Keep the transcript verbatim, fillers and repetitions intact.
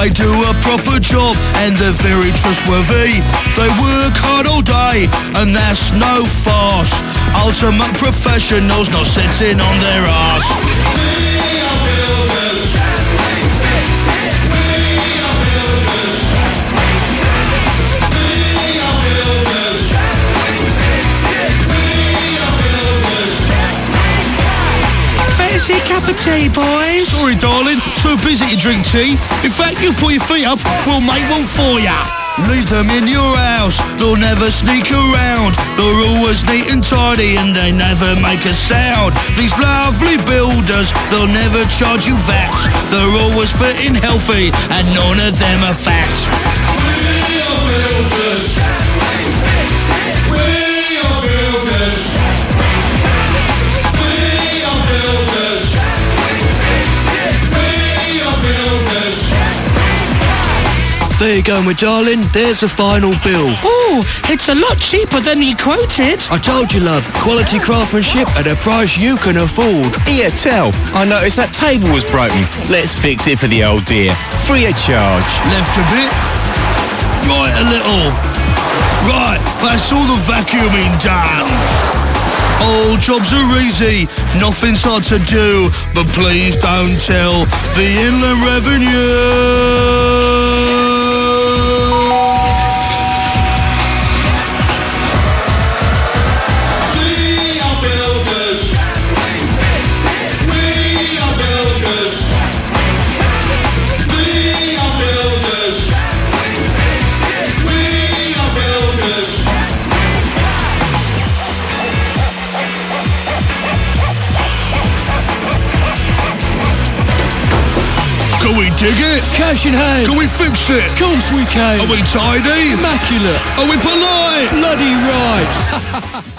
They do a proper job and they're very trustworthy. They work hard all day and that's no farce. Ultimate professionals not sitting on their arse. We are builders. We are builders. We are builders. We are builders. Fancy a cup of tea, boys? Sorry, darling. Too busy to drink tea. In fact, you put your feet up, we'll make one for ya. Leave them in your house, they'll never sneak around. They're always neat and tidy and they never make a sound. These lovely builders, they'll never charge you V A T. They're always fit and healthy and none of them are fat. We are builders. We are builders. We are builders. We are builders. There you go, my darling. There's the final bill. Oh, it's a lot cheaper than you quoted. I told you, love. Quality craftsmanship at a price you can afford. Here, tell. I noticed that table was broken. Let's fix it for the old dear. Free of charge. Left a bit. Right a little. Right, that's all the vacuuming done. All jobs are easy, nothing's hard to do. But please don't tell the Inland Revenue. Can we dig it? Cash in hand. Can we fix it? Of course we can. Are we tidy? Immaculate. Are we polite? Bloody right.